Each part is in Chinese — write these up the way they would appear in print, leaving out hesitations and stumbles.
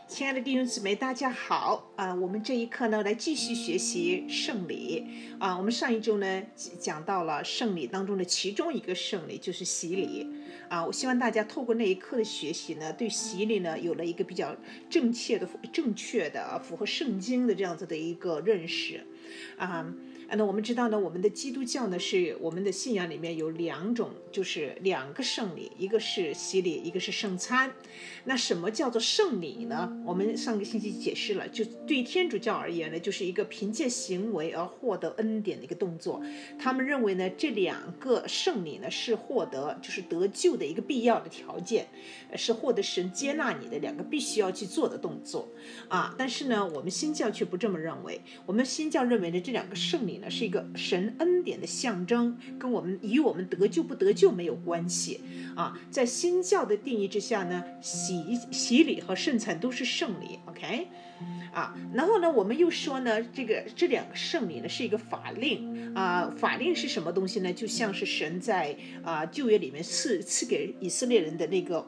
亲爱的弟兄姊妹，大家好我们这一课呢，来继续学习圣礼我们上一周呢讲到了圣礼当中的其中一个圣礼，就是洗礼我希望大家透过那一课的学习呢，对洗礼呢有了一个比较正确的符合圣经的这样子的一个认识那我们知道呢，我们的基督教呢是我们的信仰里面有两种，就是两个圣礼，一个是洗礼，一个是圣餐。那什么叫做圣礼呢？我们上个星期解释了，就对天主教而言呢，就是一个凭借行为而获得恩典的一个动作。他们认为呢，这两个圣礼呢是获得就是得救的一个必要的条件，是获得神接纳你的两个必须要去做的动作但是呢，我们新教却不这么认为。我们新教认为呢，这两个圣礼呢是一个神恩典的象征，跟与我们得救不得救没有关系在新教的定义之下呢，洗礼和圣餐都是圣礼 ，OK 然后呢，我们又说呢，这两个圣礼呢是一个法令法令是什么东西呢？就像是神在旧约里面赐给以色列人的那个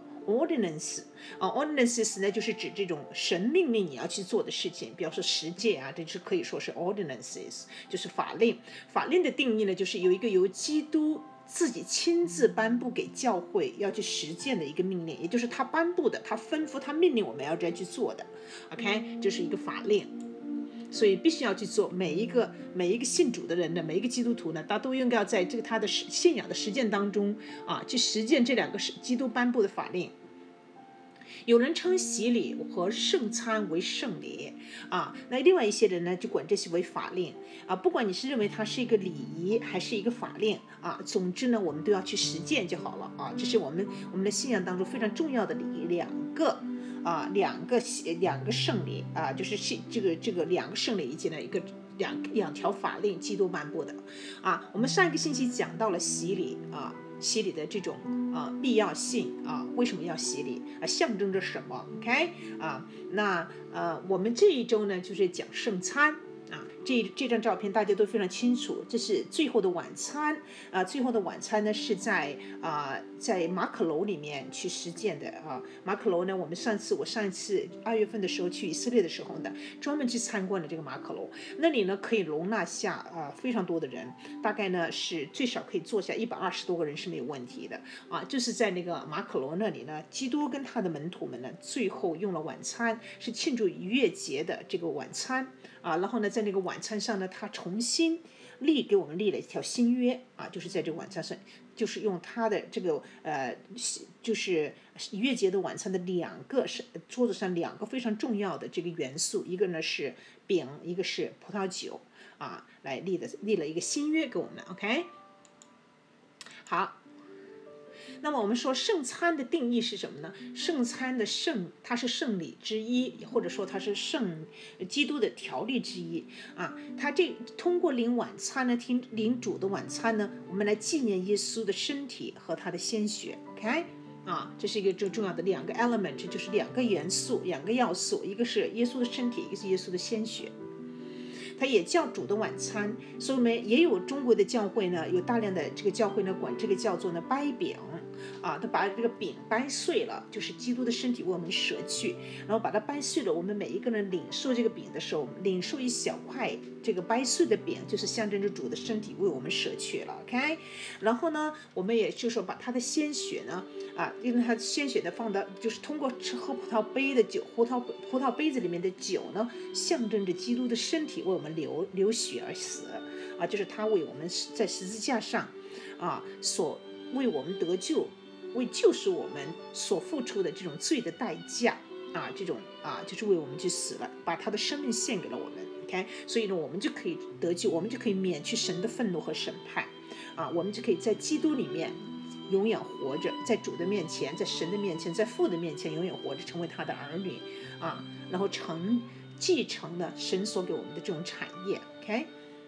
ordinances 呢，就是指这种神命令你要去做的事情，比方说十诫这是可以说是 ordinances， 就是法令。法令的定义呢，就是有一个由基督自己亲自颁布给教会要去实践的一个命令，也就是他颁布的，他吩咐，他命令我们要这样去做的 OK， 就是一个法令。所以必须要去做，每一个信主的人呢，每一个基督徒呢，他都应该要在他的信仰的实践当中去实践这两个基督颁布的法令。有人称洗礼和圣餐为圣礼那另外一些人呢就管这些为法令不管你是认为它是一个礼仪还是一个法令总之呢我们都要去实践就好了这是我们的信仰当中非常重要的礼仪，两个圣礼就是这个两个圣礼以及呢两条法令基督颁布的我们上一个星期讲到了洗礼的这种必要性为什么要洗礼象征着什么 OK 那我们这一周呢就是讲圣餐这张照片大家都非常清楚，这是最后的晚餐最后的晚餐呢是在马可楼里面去实践的马可楼呢，我上一次2月份的时候去以色列的时候呢，专门去参观了这个马可楼，那里呢可以容纳下非常多的人，大概呢是最少可以坐下120多个人是没有问题的就是在那个马可楼那里呢，基督跟他的门徒们呢最后用了晚餐，是庆祝逾越节的这个晚餐然后呢在那个晚餐上呢，他重新给我们立了一条新约就是在这个晚餐上，就是用他的这个就是逾越节的晚餐的桌子上两个非常重要的这个元素，一个呢是饼，一个是葡萄酒来立了一个新约给我们 OK 好，那么我们说圣餐的定义是什么呢？圣餐的它是圣礼之一，或者说它是基督的条例之一它通过领晚餐呢，领主的晚餐呢，我们来纪念耶稣的身体和他的鲜血 OK这是一个最重要的两个 element， 就是两个元素两个要素，一个是耶稣的身体，一个是耶稣的鲜血，它也叫主的晚餐。所以我们也有中国的教会呢，有大量的这个教会呢管这个叫做呢掰饼他把这个饼掰碎了，就是基督的身体为我们舍去，然后把它掰碎了，我们每一个人领受这个饼的时候，领受一小块这个掰碎的饼，就是象征着主的身体为我们舍去了 OK。 然后呢我们也就是说把他的鲜血呢因为他鲜血的放到就是通过喝葡萄杯的酒，葡萄杯子里面的酒呢，象征着基督的身体为我们流血而死就是他为我们在十字架上所为我们得救，为救赎我们所付出的这种罪的代价这种就是为我们去死了，把他的生命献给了我们 OK。 所以呢我们就可以得救，我们就可以免去神的愤怒和审判我们就可以在基督里面永远活着，在主的面前，在神的面前，在父的面前永远活着，成为他的儿女然后继承了神所给我们的这种产业 OK。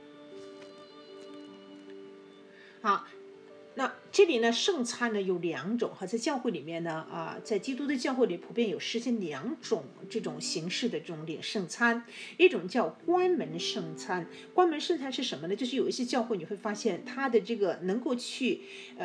好，那这里呢圣餐呢有两种在教会里面呢在基督的教会里普遍有实行两种这种形式的这种领圣餐，一种叫关门圣餐。关门圣餐是什么呢？就是有一些教会你会发现它的这个能够去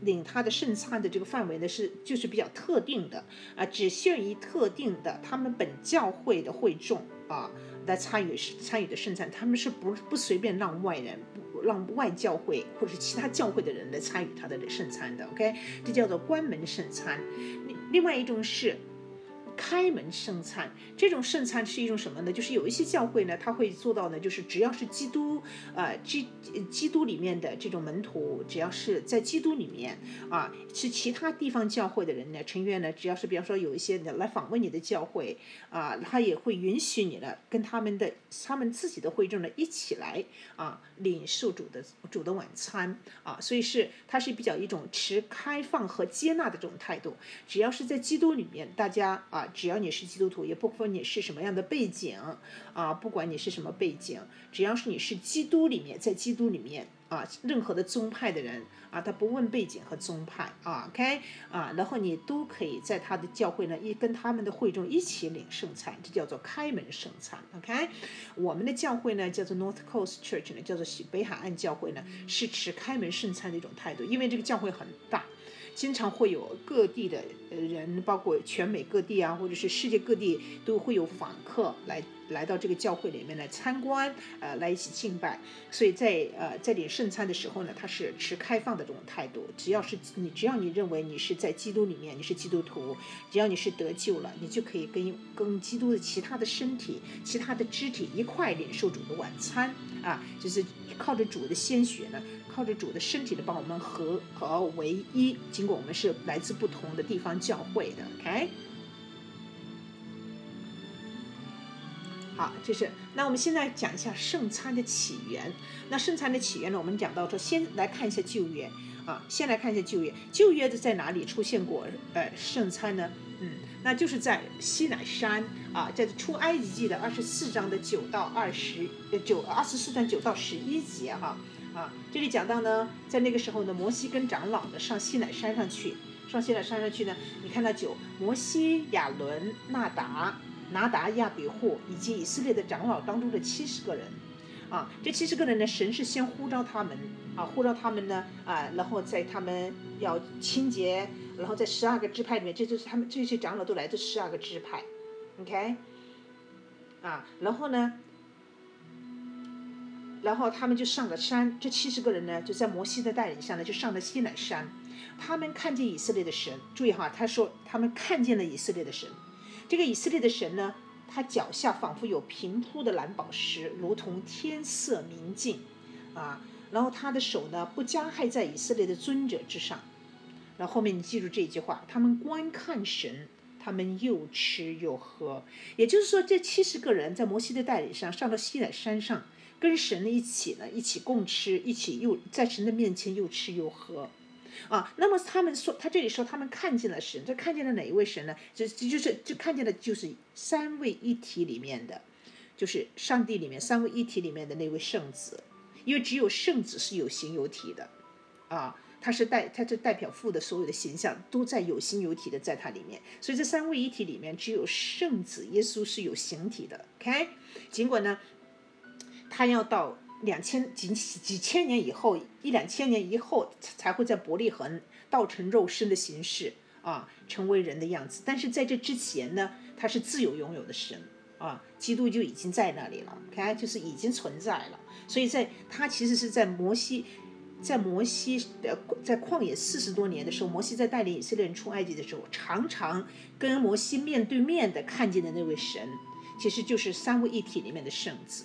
领他的圣餐的这个范围呢就是比较特定的啊，只限于特定的他们本教会的会众啊来参与的圣餐，他们是不随便让外人让外教会或者是其他教会的人来参与他的圣餐的。OK， 这叫做关门圣餐。另外一种是开门圣餐，这种圣餐是一种什么呢？就是有一些教会呢，他会做到呢，就是只要是基督里面的这种门徒，只要是在基督里面啊，是其他地方教会的人呢，成员呢，只要是比方说有一些来访问你的教会啊，他也会允许你呢，跟他们自己的会众呢一起来啊领受主的晚餐啊，所以它是比较一种持开放和接纳的这种态度，只要是在基督里面，大家啊。只要你是基督徒，也不分你是什么样的背景啊，不管你是什么背景，只要是你是基督里面，在基督里面啊，任何的宗派的人啊，他不问背景和宗派啊 ，OK 啊，然后你都可以在他的教会呢，跟他们的会众一起领圣餐，这叫做开门圣餐 ，OK。我们的教会呢叫做 North Coast Church 呢，叫做北海岸教会呢，是持开门圣餐的一种态度，因为这个教会很大。经常会有各地的人，包括全美各地啊，或者是世界各地，都会有访客来到这个教会里面来参观，来一起敬拜。所以在领圣餐的时候呢，他是持开放的这种态度。只要你认为你是在基督里面，你是基督徒，只要你是得救了，你就可以跟基督的其他的身体、其他的肢体一块领受主的晚餐啊，就是靠着主的鲜血呢。靠着主的身体的帮我们合为一，尽管我们是来自不同的地方教会的 ，OK。好，那我们现在讲一下圣餐的起源。那圣餐的起源呢，我们讲到说，先来看一下旧约啊，先来看一下旧约。旧约的在哪里出现过圣餐呢？那就是在西乃山啊，在出埃及记的24章的9到24章9到11节哈。这里讲到呢，在那个时候呢，摩西跟长老呢上西乃山上去呢，你看到摩西、亚伦、拿达、亚比户以及以色列的长老当中的70个人啊，这70个人呢，神是先呼召他们呢然后在他们要清洁，然后在12个支派里面，这就是他们这些长老都来自12个支派 ，OK 然后他们就上了山，这70个人呢，就在摩西的带领下呢，就上了西乃山。他们看见以色列的神，注意哈，他说他们看见了以色列的神。这个以色列的神呢，他脚下仿佛有平铺的蓝宝石，如同天色明净然后他的手呢，不加害在以色列的尊者之上。然后后面你记住这句话，他们观看神，他们又吃又喝。也就是说，这70个人在摩西的带领上上到西乃山上，跟神一起共吃，一起又在神的面前又吃又喝那么他这里说他们看见了神，这看见了哪一位神呢？就看见了就是三位一体里面的，就是上帝里面三位一体里面的那位圣子，因为只有圣子是有形有体的他是代表父的所有的形象都在有形有体的在他里面，所以这三位一体里面只有圣子耶稣是有形体的 OK。 尽管呢他要到几千年以后1-2千年以后才会在伯利恒道成肉身的形式成为人的样子，但是在这之前呢，他是自由拥有的神基督就已经在那里了 OK， 就是已经存在了。所以他其实是在摩西在旷野40多年的时候，摩西在带领以色列人出埃及的时候，常常跟摩西面对面的看见的那位神，其实就是三位一体里面的圣子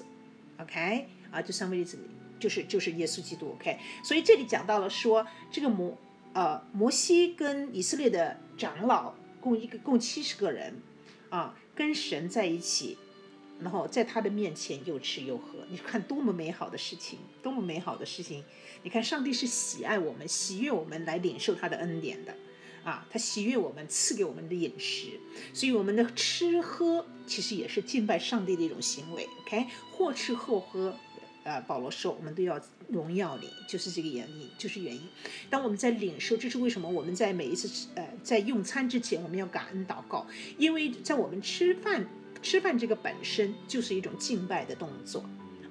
OK 就三位一体就是耶稣基督 OK。 所以这里讲到了说，这个摩西跟以色列的长老共70个人跟神在一起，然后在他的面前又吃又喝，你看多么美好的事情，多么美好的事情。你看上帝是喜悦我们来领受他的恩典的他喜悦我们，赐给我们的饮食，所以我们的吃喝其实也是敬拜上帝的一种行为 OK。 或吃或喝保罗说我们都要荣耀你，就是这个原因。当我们在领受，这是为什么我们在每一次在用餐之前我们要感恩祷告，因为在我们吃饭这个本身就是一种敬拜的动作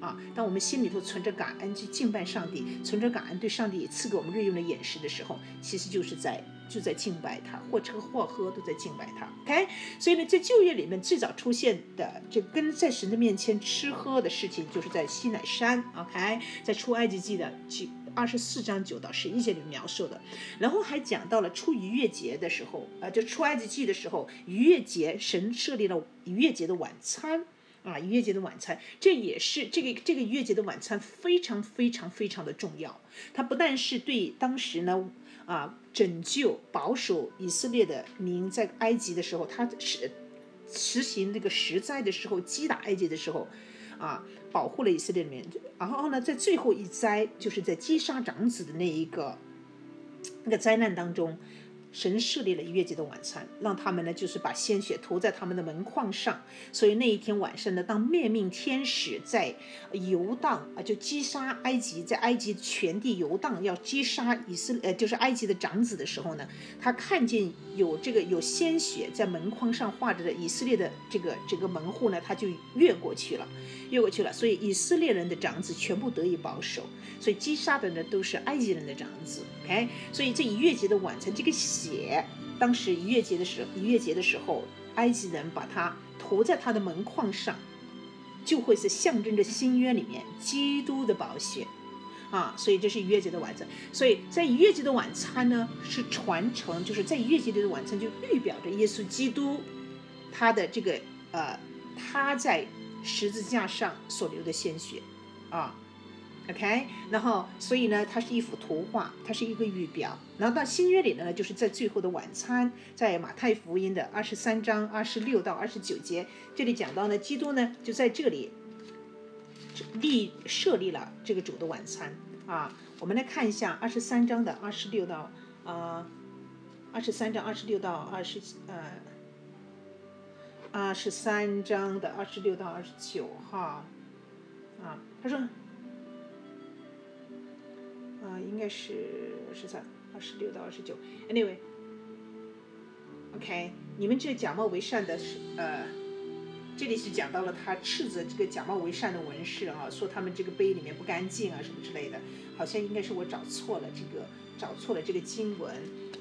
当我们心里头存着感恩去敬拜上帝，存着感恩对上帝也赐给我们日用的饮食的时候，其实就在敬拜他，或吃或喝都在敬拜他。OK， 所以呢，在旧约里面最早出现的这跟在神的面前吃喝的事情，就是在西乃山。OK， 在出埃及记的24章9到11节里描述的。然后还讲到了出逾越节的时候，就出埃及记的时候，逾越节神设立了逾越节的晚餐。逾越节的晚餐，这也是这个逾越节的晚餐非常非常非常的重要。它不但是对当时呢拯救保守以色列的民在埃及的时候，他实行这个十灾的时候，击打埃及的时候保护了以色列民。然后呢，在最后一灾，就是在击杀长子的那个灾难当中，神设立了逾越节的晚餐，让他们呢就是把鲜血涂在他们的门框上。所以那一天晚上呢，当灭命天使在游荡就击杀埃及，在埃及全地游荡，要击杀就是埃及的长子的时候呢，他看见有鲜血在门框上画着的以色列的这个门户呢，他就越过去了。所以以色列人的长子全部得以保守，所以击杀的呢都是埃及人的长子。OK， 所以这逾越节的晚餐，这个血，当时逾越节的时候，埃及人把它涂在他的门框上，就会是象征着新约里面基督的宝血所以这是逾越节的晚餐。所以在逾越节的晚餐呢，是传承，就是在逾越节的晚餐就预表着耶稣基督他的这个他在十字架上所流的鲜血OK， 然后所以呢，它是一幅图画，它是一个预表。然后到新约里呢，就是在最后的晚餐，在马太福音的23章26到29节，这里讲到呢，基督呢就在这里设立了这个主的晚餐我们来看一下23章的26到23章26到23章的26到29他说应该是26到29 Anyway OK， 你们这假冒为善的这里是讲到了他斥责这个假冒为善的文士说他们这个杯里面不干净什么之类的，好像应该是我找错了这个经文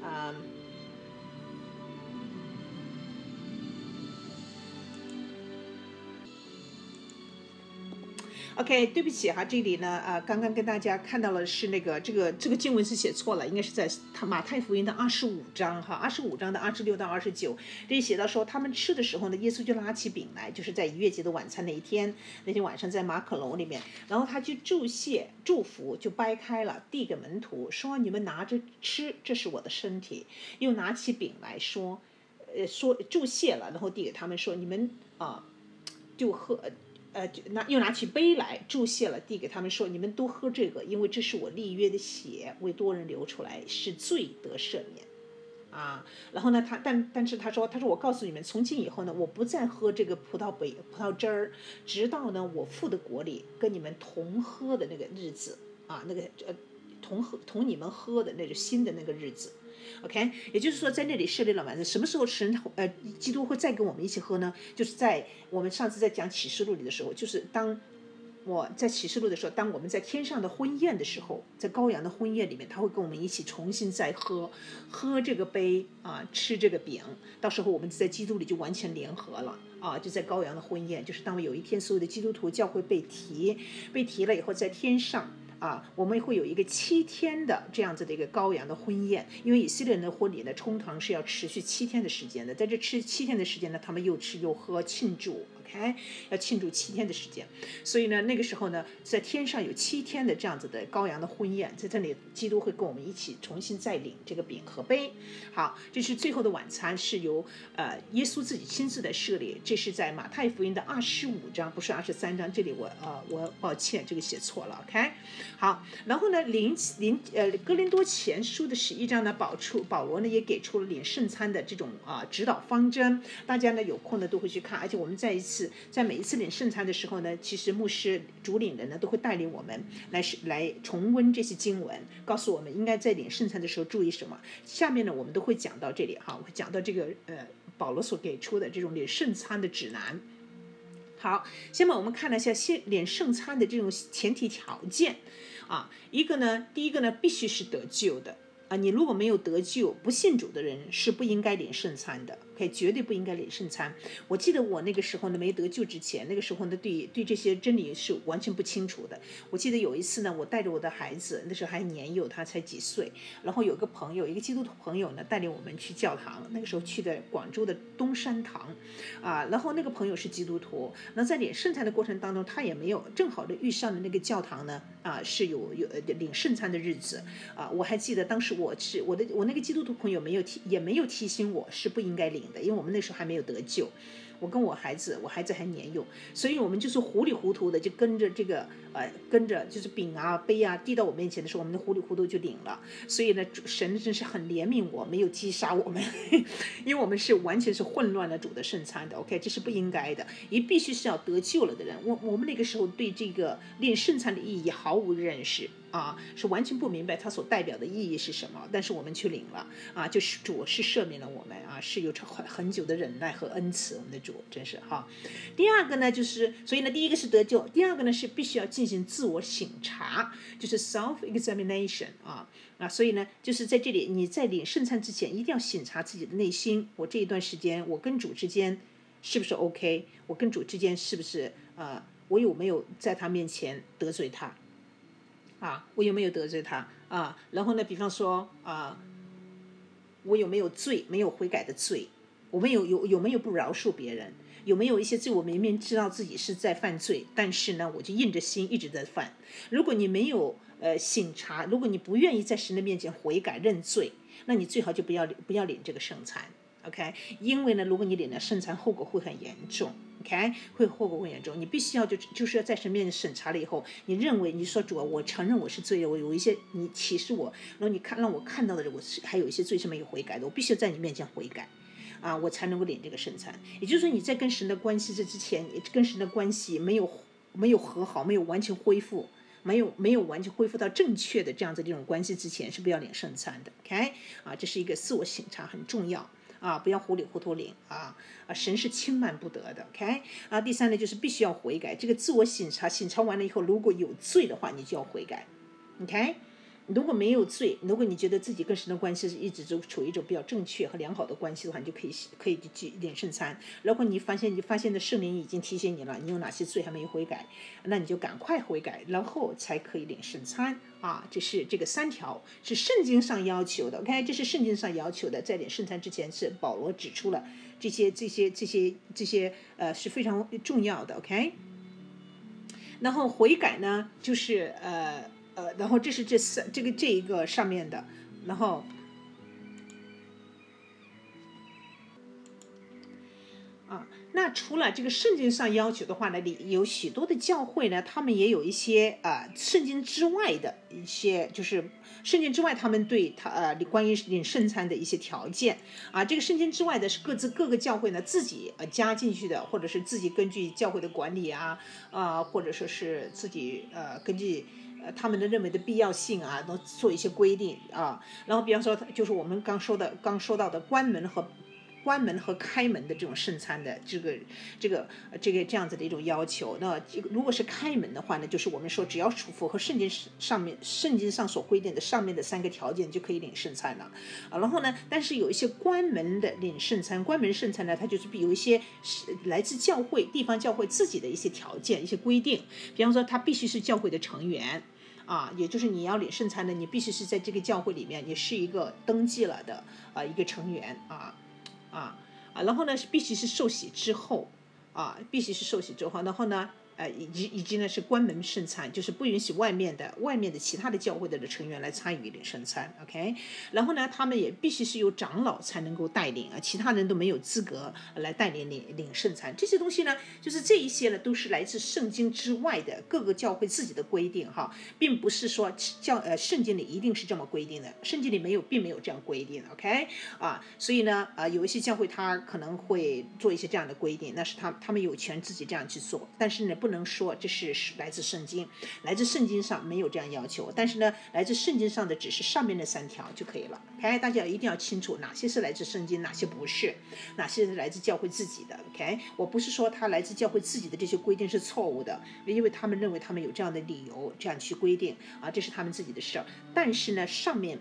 OK， 对不起这里呢刚刚跟大家看到了是这个经文是写错了，应该是在马太福音的25章25章的26到29，这里写到说他们吃的时候呢，耶稣就拿起饼来，就是在逾越节的晚餐那天晚上在马可楼里面，然后他就祝福，就掰开了递给门徒说，你们拿着吃，这是我的身体。又拿起饼来说祝谢了，然后递给他们说，你们就喝又拿起杯来祝谢了，递给他们说，你们都喝这个，因为这是我立约的血，为多人流出来，是罪得赦免然后呢但是他说我告诉你们，从今以后呢，我不再喝这个葡萄汁儿，直到呢我父的国里跟你们同喝的那个日子同你们喝的那个新的那个日子。OK， 也就是说在那里设立了晚餐，什么时候基督会再跟我们一起喝呢？就是在我们上次在讲启示录里的时候，就是当我在启示录的时候，当我们在天上的婚宴的时候，在羔羊的婚宴里面，他会跟我们一起重新再喝这个杯吃这个饼，到时候我们在基督里就完全联合了就在羔羊的婚宴，就是当有一天所有的基督徒教会被提了以后，在天上我们会有一个7天的这样子的一个羔羊的婚宴，因为以色列人的婚礼呢，通常是要持续7天的时间的，在这7天的时间呢，他们又吃又喝庆祝，OK， 要庆祝7天的时间，所以呢，那个时候呢，在天上有7天的这样子的羔羊的婚宴，在这里基督会跟我们一起重新再领这个饼和杯。好，这是最后的晚餐，是由耶稣自己亲自的设立，这是在马太福音的25章，不是23章，这里我抱歉，这个写错了 ，OK。好，然后呢，哥林多前书的11章呢，保罗呢也给出了领圣餐的这种指导方针，大家呢有空呢都会去看，而且我们在每一次领圣餐的时候呢，其实牧师主领人呢都会带领我们来重温这些经文，告诉我们应该在领圣餐的时候注意什么。下面呢我们都会讲到这里我会讲到这个保罗所给出的这种领圣餐的指南。 好，下面我们看了一下领圣餐的这种前提条件啊，第一个呢，必须是得救的啊，你如果没有得救，不信主的人是不应该领圣餐的。OK， 绝对不应该领圣餐。我记得我那个时候呢，没得救之前，那个时候呢，对这些真理是完全不清楚的。我记得有一次呢，我带着我的孩子，那时候还年幼，他才几岁，然后有个朋友，一个基督徒朋友呢，带领我们去教堂，那个时候去的广州的东山堂，啊，然后那个朋友是基督徒，那在领圣餐的过程当中，他也没有正好的遇上的那个教堂呢，啊，是有领圣餐的日子，啊，我还记得当时我那个基督徒朋友也没有提醒我是不应该领的，因为我们那时候还没有得救。我跟我孩子还年幼，所以我们就是糊里糊涂的就跟着就是饼啊杯啊递到我面前的时候，我们糊里糊涂就领了。所以呢，神真是很怜悯我，没有击杀我们，因为我们是完全是混乱了主的圣餐的。OK， 这是不应该的，必须是要得救了的人。我们那个时候对这个领圣餐的意义毫无认识。啊，是完全不明白它所代表的意义是什么，但是我们去领了啊，就是主是赦免了我们啊，是有很久的忍耐和恩慈，我们的主真是哈。第二个呢，所以呢，第一个是得救，第二个呢是必须要进行自我省察，就是 self examination 啊，所以呢，就是在这里你在领圣餐之前，一定要审查自己的内心，我这一段时间我跟主之间是不是 OK， 我跟主之间是不是我有没有在他面前得罪他。啊，我有没有得罪他啊？然后呢，比方说啊，我有没有罪，没有悔改的罪？我们有没有不饶恕别人？有没有一些罪我明明知道自己是在犯罪，但是呢，我就硬着心一直在犯？如果你没有省察，如果你不愿意在神的面前悔改认罪，那你最好就不要领这个圣餐。OK， 因为呢，如果你领了圣餐，后果会很严重。OK， 后果会严重，你必须要就是要在神面前审查了以后，你认为你说主啊，我承认我是罪人，我有一些你启示我，然后你让我看到的我还有一些罪是没有悔改的，我必须要在你面前悔改。啊，我才能够领这个圣餐。也就是说，你在跟神的关系之前，你跟神的关系没有和好，没有完全恢复，没有完全恢复到正确的这样子这种关系之前，是不要领圣餐的。OK， 啊，这是一个自我省察很重要。啊，不要糊里糊涂领啊！神是轻慢不得的。OK， 啊，第三呢，就是必须要悔改。这个自我审查完了以后，如果有罪的话，你就要悔改。OK， 如果没有罪，如果你觉得自己跟神的关系是一直都处于一种比较正确和良好的关系的话，你就可以去领圣餐。如果你发现的圣灵已经提醒你了，你有哪些罪还没有悔改，那你就赶快悔改，然后才可以领圣餐啊。这是这个3条是圣经上要求的。OK， 这是圣经上要求的，在领圣餐之前是保罗指出了这些是非常重要的。OK， 然后悔改呢，就是然后这是这一个上面的，然后那除了这个圣经上要求的话呢，有许多的教会呢，他们也有一些圣经之外的一些，就是圣经之外他们对关于领圣餐的一些条件啊，这个圣经之外的是各个教会呢自己加进去的，或者是自己根据教会的管理或者说是自己根据他们的认为的必要性能做一些规定啊，然后比方说就是我们刚说到的关门和开门的这种圣餐的这样子的一种要求。那如果是开门的话呢，就是我们说只要符合圣经上所规定的上面的3个条件就可以领圣餐了然后呢，但是有一些关门的领圣餐，关门圣餐呢，它就是有一些来自地方教会自己的一些条件、一些规定。比方说，他必须是教会的成员。也就是你要领圣餐的，你必须是在这个教会里面，你是一个登记了的一个成员然后呢必须是受洗之后然后呢以及呢是关门圣餐，就是不允许外面的其他的教会的成员来参与领圣餐。OK， 然后呢他们也必须是由长老才能够带领其他人都没有资格来带领领圣餐。这些东西呢，就是这一些呢都是来自圣经之外的各个教会自己的规定并不是说圣经里一定是这么规定的，圣经里并没有这样规定。OK， 所以呢有一些教会他可能会做一些这样的规定，那是他们有权自己这样去做，但是呢不能说这是来自圣经，来自圣经上没有这样要求，但是呢，来自圣经上的只是上面的3条就可以了。OK， 大家一定要清楚哪些是来自圣经，哪些不是，哪些是来自教会自己的。OK， 我不是说他来自教会自己的这些规定是错误的，因为他们认为他们有这样的理由这样去规定啊，这是他们自己的事儿。但是呢，上面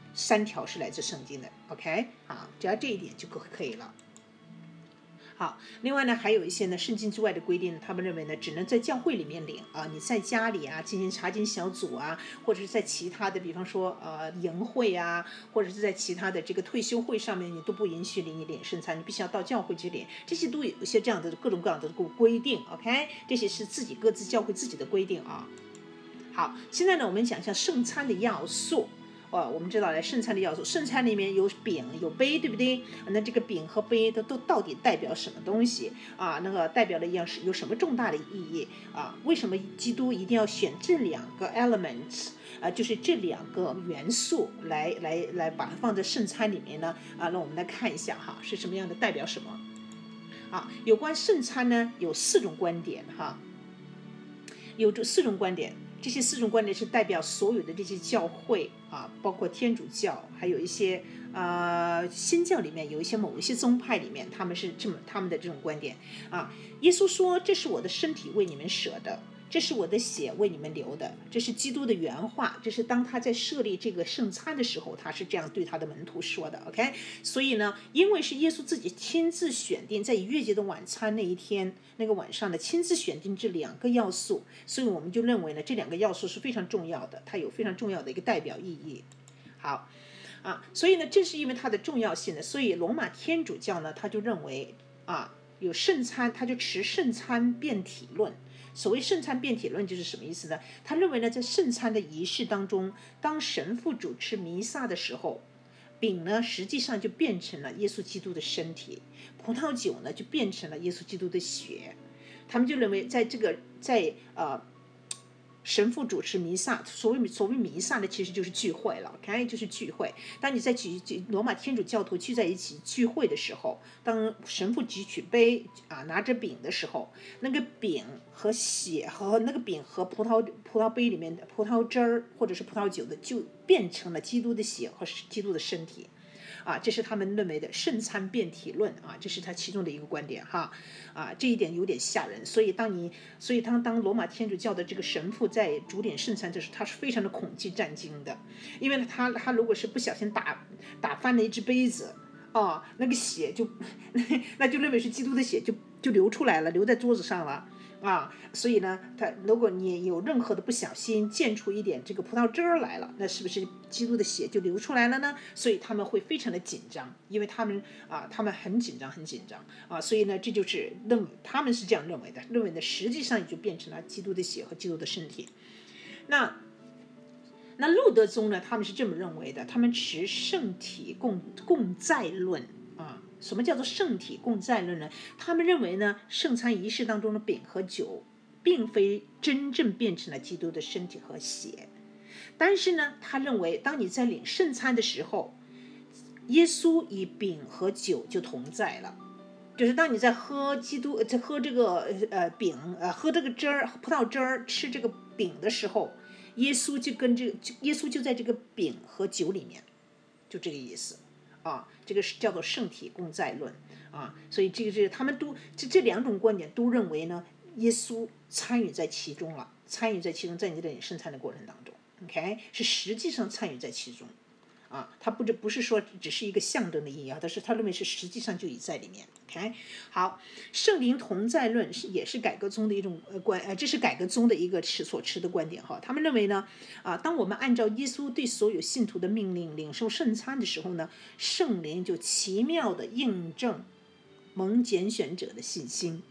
3条是来自圣经的。OK， 好，只要这一点就可以了。好，另外呢，还有一些呢，圣经之外的规定，他们认为呢，只能在教会里面领啊，你在家里啊进行查经小组啊，或者是在其他的，比方说营会啊，或者是在其他的这个退休会上面，你都不允许你领圣餐，你必须要到教会去领，这些都有一些这样的各种各样的规定。OK， 这些是自己各自教会自己的规定啊。好，现在呢，我们讲一下圣餐的要素。我们知道圣餐的要素，圣餐里面有饼有杯，对不对？那这个饼和杯都到底代表什么东西啊？那个代表的有什么重大的意义啊？为什么基督一定要选这2个 elements 啊？就是这2个元素来把它放在圣餐里面呢？啊，那我们来看一下哈，是什么样的，代表什么？啊，有关圣餐呢有4种观点哈，有这4种观点。这些4种观点是代表所有的这些教会啊，包括天主教，还有一些新教里面有某一些宗派里面，他们的这种观点啊。耶稣说：“这是我的身体为你们舍的，这是我的血为你们流的。”这是基督的原话，这是当他在设立这个圣餐的时候，他是这样对他的门徒说的。OK， 所以呢，因为是耶稣自己亲自选定，在逾越节的晚餐那一天那个晚上呢，亲自选定这2个要素，所以我们就认为呢，这2个要素是非常重要的，它有非常重要的一个代表意义。好啊，所以呢，正是因为它的重要性呢，所以罗马天主教呢，他就认为啊，有圣餐，他就持圣餐变体论。所谓圣餐变体论就是什么意思呢？他认为呢，在圣餐的仪式当中，当神父主持弥撒的时候，饼呢实际上就变成了耶稣基督的身体，葡萄酒呢就变成了耶稣基督的血。他们就认为在神父主持弥撒，所谓弥撒呢，其实就是聚会了，OK， 就是聚会。当你在罗马天主教徒聚在一起聚会的时候，当神父举起杯啊，拿着饼的时候，那个饼和血和那个饼和葡萄杯里面的葡萄汁儿或者是葡萄酒的，就变成了基督的血和基督的身体。啊，这是他们认为的圣餐变体论啊，这是他其中的一个观点哈。啊，这一点有点吓人，所以当罗马天主教的这个神父在主点圣餐的时候，他是非常的恐惧战惊的，因为他如果是不小心打翻了一只杯子啊，那个血就那就认为是基督的血就流出来了，流在桌子上了。啊，所以呢，如果你有任何的不小心溅出一点这个葡萄汁儿来了，那是不是基督的血就流出来了呢？所以他们会非常的紧张，因为他们很紧张啊，所以呢，这就是他们是这样认为的，认为呢实际上也就变成了基督的血和基督的身体。那路德宗呢，他们是这么认为的，他们持圣体共在论啊。什么叫做圣体共在论呢？他们认为呢，圣餐仪式当中的饼和酒并非真正变成了基督的身体和血，但是呢，他认为当你在领圣餐的时候，耶稣以饼和酒就同在了。就是当你在喝这个饼喝这个汁儿葡萄汁儿吃这个饼的时候，耶稣就在这个饼和酒里面，就这个意思。啊，这个是叫做圣体共在论啊，所以他们都这2种观点都认为呢，耶稣参与在其中了，在你的领圣餐的过程当中 ，OK， 是实际上参与在其中啊，他不是说只是一个象征的意义啊，但是他认为是实际上就已在里面 ，OK， 好，圣灵同在论也是改革宗的一种这是改革宗的一个所持的观点哈，他们认为呢，当我们按照耶稣对所有信徒的命令领受圣餐的时候呢，圣灵就奇妙的印证蒙拣选者的信心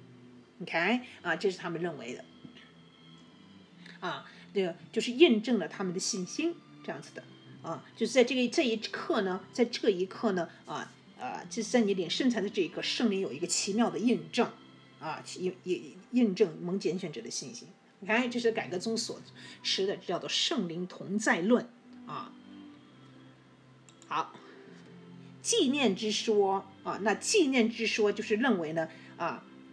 ，OK， 啊，这是他们认为的，啊，这个就是印证了他们的信心这样子的。啊，就是在这一刻呢，就是在你领圣餐的这一刻，圣灵有一个奇妙的印证，啊，印证蒙拣选者的信心。你看，这是改革宗所持的，叫做圣灵同在论啊。好，纪念之说啊，那纪念之说就是认为呢，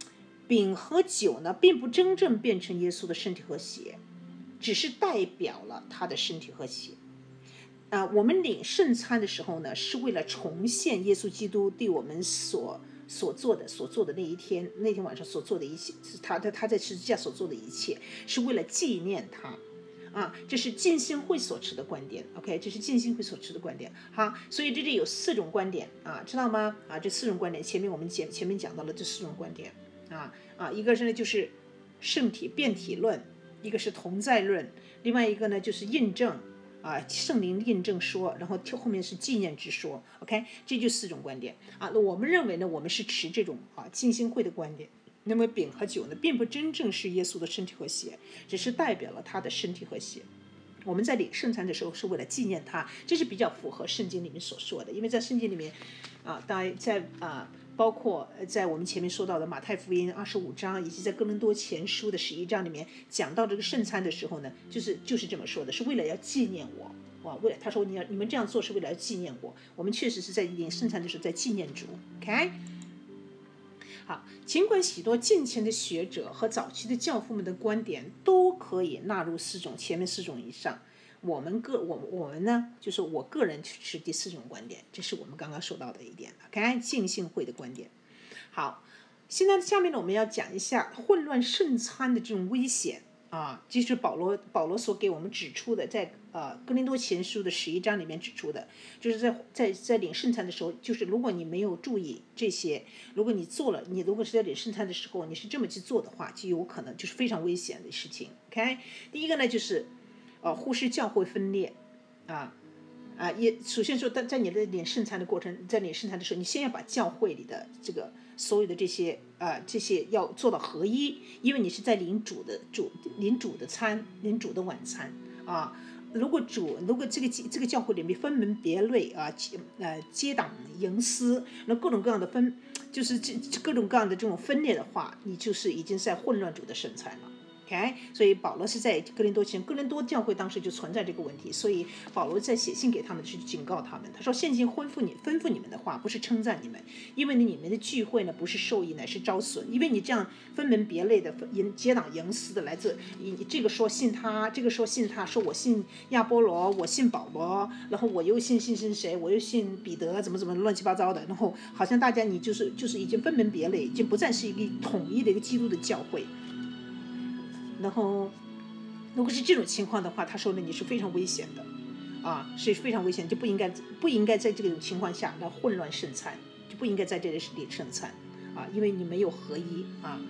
饼和酒呢，并不真正变成耶稣的身体和血，只是代表了他的身体和血。我们领圣餐的时候呢，是为了重现耶稣基督对我们所做的那天晚上所做的一切，他在十字架所做的一切，是为了纪念他。这是浸信会所持的观点 ，OK， 这是浸信会所持的观点。好，所以这里有4种观点知道吗？这4种观点，我们前面讲到了这4种观点一个是呢就是圣体变体论，一个是同在论，另外一个呢就是印证圣灵印证说，然后后面是纪念之说 ，OK， 这就4种观点那我们认为呢，我们是持这种浸信会的观点。那么饼和酒呢，并不真正是耶稣的身体和血，只是代表了他的身体和血。我们在领圣餐的时候是为了纪念他，这是比较符合圣经里面所说的。因为在圣经里面当然在包括在我们前面说到的马太福音25章，以及在哥林多前书的11章里面讲到这个圣餐的时候呢，就是这么说的，是为了要纪念我。为了他说你们这样做是为了要纪念我。我们确实是在领圣餐的时候在纪念主 ，OK。好，尽管许多近前的学者和早期的教父们的观点都可以纳入前面4种以上，我们呢，就是我个人是第4种观点，这是我们刚刚说到的一点 ，OK， 浸信会的观点。好，现在下面呢，我们要讲一下混乱圣餐的这种危险这是保罗所给我们指出的，在哥林多前书的11章里面指出的，就是在领圣餐的时候，就是如果你没有注意这些，如果你如果是在领圣餐的时候你是这么去做的话，就有可能就是非常危险的事情。OK， 第一个呢就是忽视教会分裂也首先说，在你的领圣餐的过程，在领圣餐的时候，你先要把教会里的这个所有的这些要做到合一，因为你是在领主的餐，领主的晚餐如果这个教会里面分门别类结党营私，那各种各样的就是各种各样的这种分裂的话，你就是已经在混乱主的圣餐了。OK， 所以保罗是在哥林多教会当时就存在这个问题，所以保罗在写信给他们去警告他们。他说：“现今吩咐你们的话，不是称赞你们，因为你们的聚会呢不是受益，乃是招损。因为你这样分门别类的结党营私的来自，这个说信他，这个说信他，说我信亚波罗，我信保罗，然后我又信谁，我又信彼得，怎么乱七八糟的，然后好像大家你就是已经分门别类，已经不再是一个统一的一个基督的教会。”然后，如果是这种情况的话，他说呢，你是非常危险的，是非常危险，就不应该在这种情况下来混乱圣餐，就不应该在这里领圣餐因为你没有合一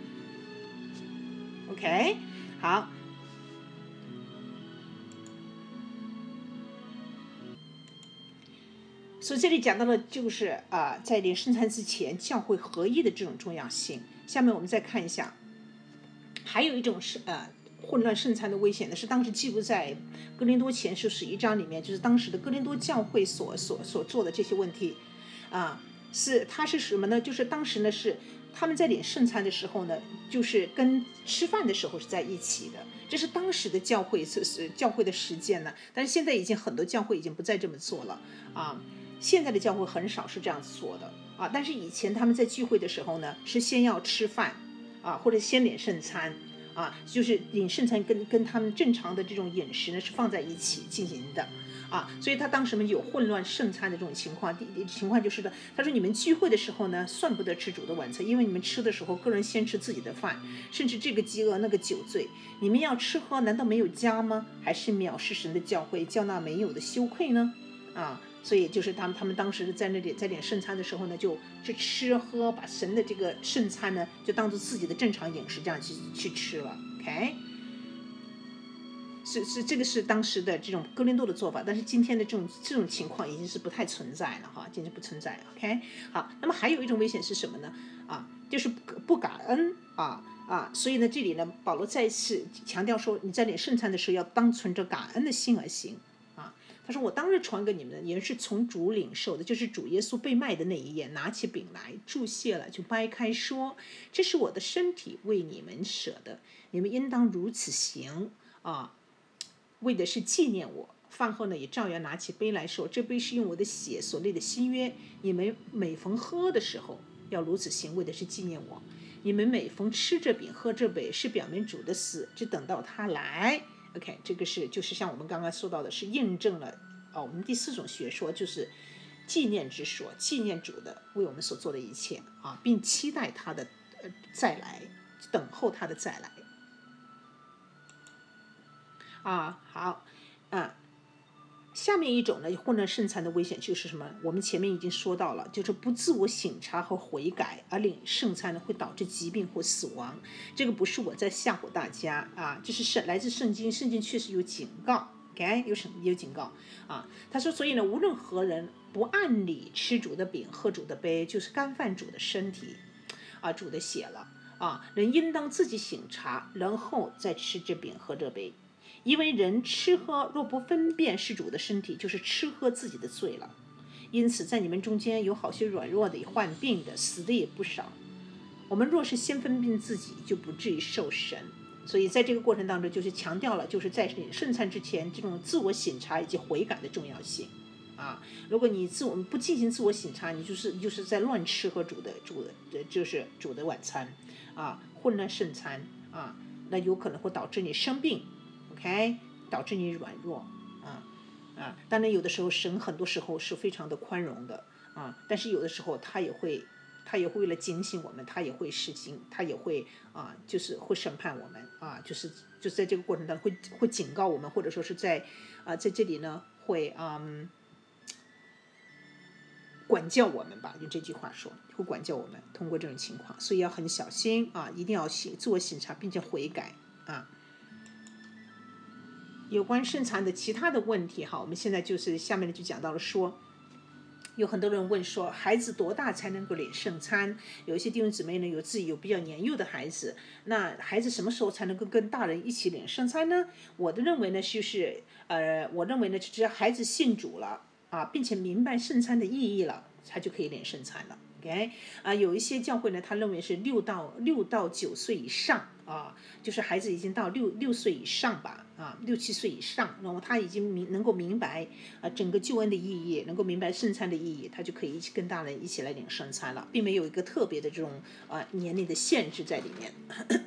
OK， 好。所以这里讲到了就是在领圣餐之前，教会合一的这种重要性。下面我们再看一下。还有一种是混乱圣餐的危险呢，是当时记录在哥林多前书11章里面，就是当时的哥林多教会所做的这些问题它是什么呢？就是当时呢是他们在领圣餐的时候呢，就是跟吃饭的时候是在一起的，这是当时的教会的实践呢。但是现在很多教会已经不再这么做了现在的教会很少是这样子做的但是以前他们在聚会的时候呢，是先要吃饭或者先领圣餐就是领圣餐跟他们正常的这种饮食呢是放在一起进行的所以他当时们有混乱圣餐的这种情况。情况就是的，他说你们聚会的时候呢，算不得吃主的晚餐，因为你们吃的时候，个人先吃自己的饭，甚至这个饥饿那个酒醉，你们要吃喝，难道没有家吗？还是藐视神的教会，叫那没有的羞愧呢？所以就是他们当时在那里在领圣餐的时候呢，就吃喝，把神的这个圣餐呢，就当做自己的正常饮食这样去吃了。OK， 这个是当时的这种哥林多的做法，但是今天的这种情况已经是不太存在了今天不存在了。OK， 好，那么还有一种危险是什么呢？就是不感恩所以呢，这里呢，保罗再次强调说，你在领圣餐的时候要当存着感恩的心而行他说：“我当日传给你们的，也是从主领受的，就是主耶稣被卖的那一夜，拿起饼来，注谢了，就掰开说：这是我的身体，为你们舍的，你们应当如此行为的是纪念我。饭后呢，也照样拿起杯来说：这杯是用我的血所立的新约，你们每逢喝的时候， 要如此行，为的是纪念我。你们每逢吃这饼喝这杯，是表明主的死，只等到他来。OK， 这个就是像我们刚刚说到的，是印证了我们第4种学说，就是纪念之说，纪念主的为我们所做的一切并期待他的再来，等候他的再来。好下面一种呢，混乱圣餐的危险就是什么？我们前面已经说到了，就是不自我省察和悔改而领圣餐呢，会导致疾病或死亡。这个不是我在吓唬大家这是来自圣经，圣经确实有警告。OK， 有警告他说，所以呢，无论何人不按理吃主的饼，喝主的杯，就是干犯主的身体主的血了人应当自己省察，然后再吃这饼喝这杯。因为人吃喝若不分辨是主的身体，就是吃喝自己的罪了。因此在你们中间有好些软弱的、患病的、死的也不少。我们若是先分辨自己，就不至于受审。所以在这个过程当中，就是强调了就是在领圣餐之前这种自我省察以及悔改的重要性如果你不进行自我省察，你就是在乱吃喝就是主的晚餐混乱圣餐那有可能会导致你生病，OK， 导致你软弱当然有的时候神很多时候是非常的宽容的但是有的时候他也会为了警醒我们，他也会施行，他也会就是会审判我们就是在这个过程当中会警告我们，或者说是在这里呢会管教我们吧，用这句话说，会管教我们。通过这种情况，所以要很小心一定要自我省察并且悔改有关圣餐的其他的问题我们现在就是下面就讲到了说。有很多人问说，孩子多大才能够领圣餐？有一些弟兄姊妹呢，有自己有比较年幼的孩子，那孩子什么时候才能够跟大人一起领圣餐呢？我的认为呢，我认为呢，只要孩子信主了并且明白圣餐的意义了，他就可以领圣餐了。OK，有一些教会呢，他认为是6到9岁以上就是孩子已经到6岁以上吧6、7岁以上，然后他已经能够明白整个救恩的意义，能够明白圣餐的意义，他就可以一起跟大人一起来领圣餐了，并没有一个特别的这种年龄的限制在里面。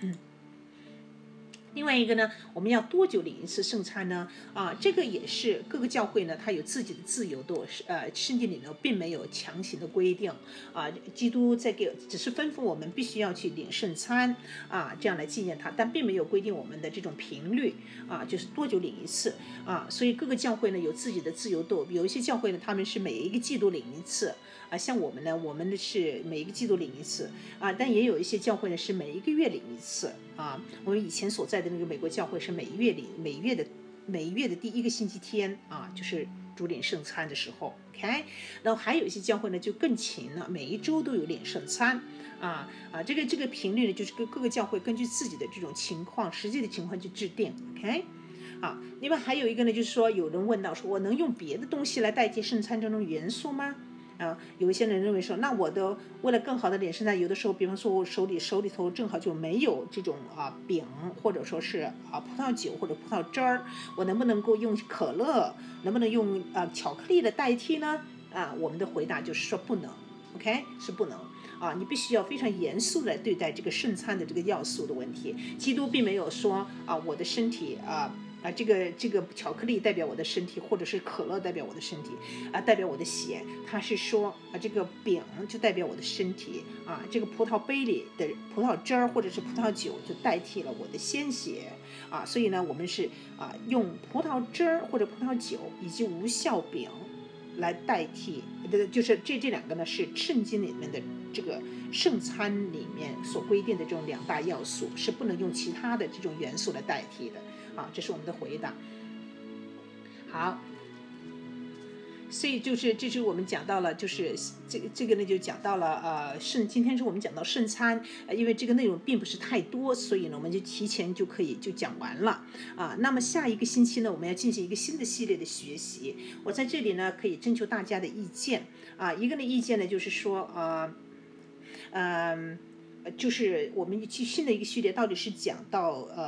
另外一个呢，我们要多久领一次圣餐呢？这个也是各个教会呢，它有自己的自由度，圣经里呢并没有强行的规定基督只是吩咐我们必须要去领圣餐这样来纪念他，但并没有规定我们的这种频率就是多久领一次所以各个教会呢有自己的自由度，有一些教会呢他们是每一个季度领一次像我们呢，我们是每一个季度领一次但也有一些教会呢是每一个月领一次我们以前所在的那个美国教会是每月的第1个星期天就是主领圣餐的时候 OK， 然后还有一些教会呢就更勤了，每一周都有领圣餐这个频率呢就是各个教会根据自己的这种情况，实际的情况去制定 OK。另外还有一个呢，就是说有人问到说，我能用别的东西来代替圣餐这种元素吗？有一些人认为说，那我的为了更好的领圣餐，有的时候比方说我手里头正好就没有这种饼，或者说是葡萄酒或者葡萄汁儿，我能不能够用可乐，能不能用巧克力的代替呢？我们的回答就是说不能 ，OK， 是不能你必须要非常严肃地对待这个圣餐的这个要素的问题。基督并没有说我的身体这个巧克力代表我的身体，或者是可乐代表我的身体代表我的血，他是说这个饼就代表我的身体这个葡萄杯里的葡萄汁儿或者是葡萄酒就代替了我的鲜血所以呢我们是用葡萄汁儿或者葡萄酒以及无酵饼来代替，就是这两个呢是圣经里面的这个圣餐里面所规定的这种2大要素，是不能用其他的这种元素来代替的这是我们的回答。好，所以这是我们讲到了，就是这个呢就讲到了今天是我们讲到圣餐因为这个内容并不是太多，所以呢我们就提前就可以就讲完了那么下一个星期呢，我们要进行一个新的系列的学习，我在这里呢可以征求大家的意见一个的意见呢就是说就是我们新的一个系列到底是讲到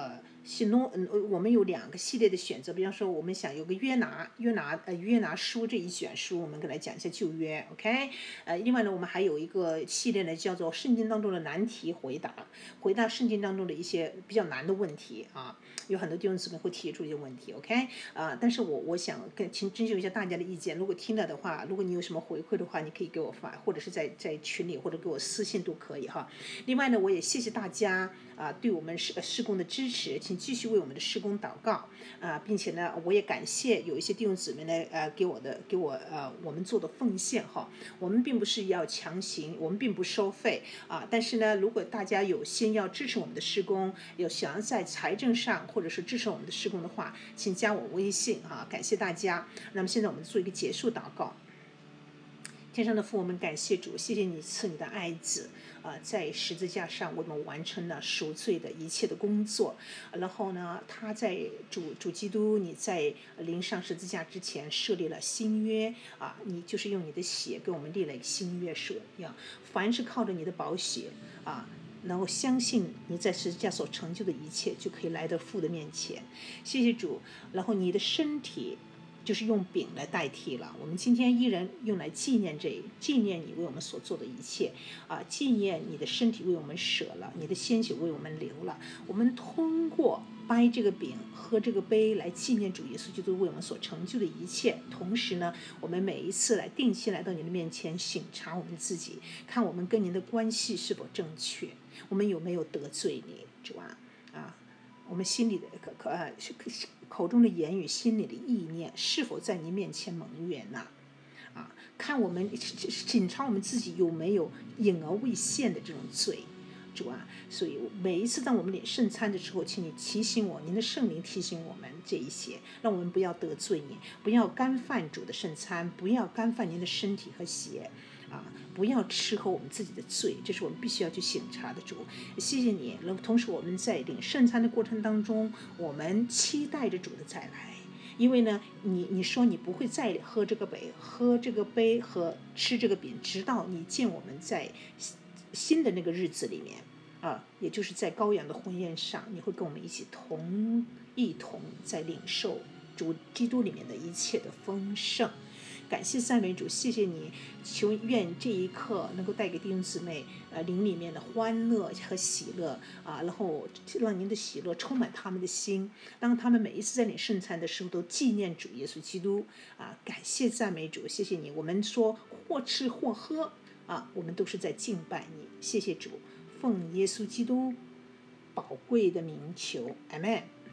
我们有2个系列的选择，比方说我们想有个约拿书这一卷书，我们来讲一下旧约 ，OK？另外呢，我们还有一个系列呢，叫做圣经当中的难题回答圣经当中的一些比较难的问题啊。有很多弟兄姊妹会提出一些问题 ，OK？但是我想请征求一下大家的意见，如果听了的话，如果你有什么回馈的话，你可以给我发，或者是在群里或者给我私信都可以哈。另外呢，我也谢谢大家对我们事工的支持，请继续为我们的事工祷告并且呢，我也感谢有一些弟兄姊妹呢给我们做的奉献哈。我们并不是要强行，我们并不收费但是呢，如果大家有心要支持我们的事工，有想要在财政上或者是支持我们的事工的话，请加我微信感谢大家。那么现在我们做一个结束祷告。天上的父，我们感谢主，谢谢你赐你的爱子在十字架上为我们完成了赎罪的一切的工作。然后呢，他在主基督你在临上十字架之前设立了新约你就是用你的血给我们立了一个新约，说凡是靠着你的宝血能够相信你在十字架所成就的一切，就可以来到父的面前。谢谢主。然后你的身体就是用饼来代替了，我们今天依然用来纪念你为我们所做的一切纪念你的身体为我们舍了，你的鲜血为我们流了。我们通过掰这个饼喝这个杯来纪念主耶稣基督为我们所成就的一切。同时呢，我们每一次定期来到你的面前省察我们自己，看我们跟您的关系是否正确，我们有没有得罪你，主我们心里的口中的言语，心里的意念是否在你面前蒙悦呢？看我们审查我们自己有没有隐而未现的这种罪，主所以每一次当我们领圣餐的时候，请你提醒我，您的圣灵提醒我们这一些，让我们不要得罪你，不要干犯主的圣餐，不要干犯您的身体和血不要吃喝我们自己的罪，这是我们必须要去省察的。主，谢谢你。同时我们在领圣餐的过程当中，我们期待着主的再来，因为呢，你说你不会再喝这个杯和吃这个饼，直到你见我们在新的那个日子里面也就是在羔羊的婚宴上，你会跟我们一同在领受主基督里面的一切的丰盛。感谢赞美主，谢谢你，求愿这一刻能够带给弟兄姊妹灵里面的欢乐和喜乐然后让您的喜乐充满他们的心，当他们每一次在领圣餐的时候都纪念主耶稣基督感谢赞美主，谢谢你。我们说或吃或喝我们都是在敬拜你，谢谢主，奉耶稣基督宝贵的名求，阿们。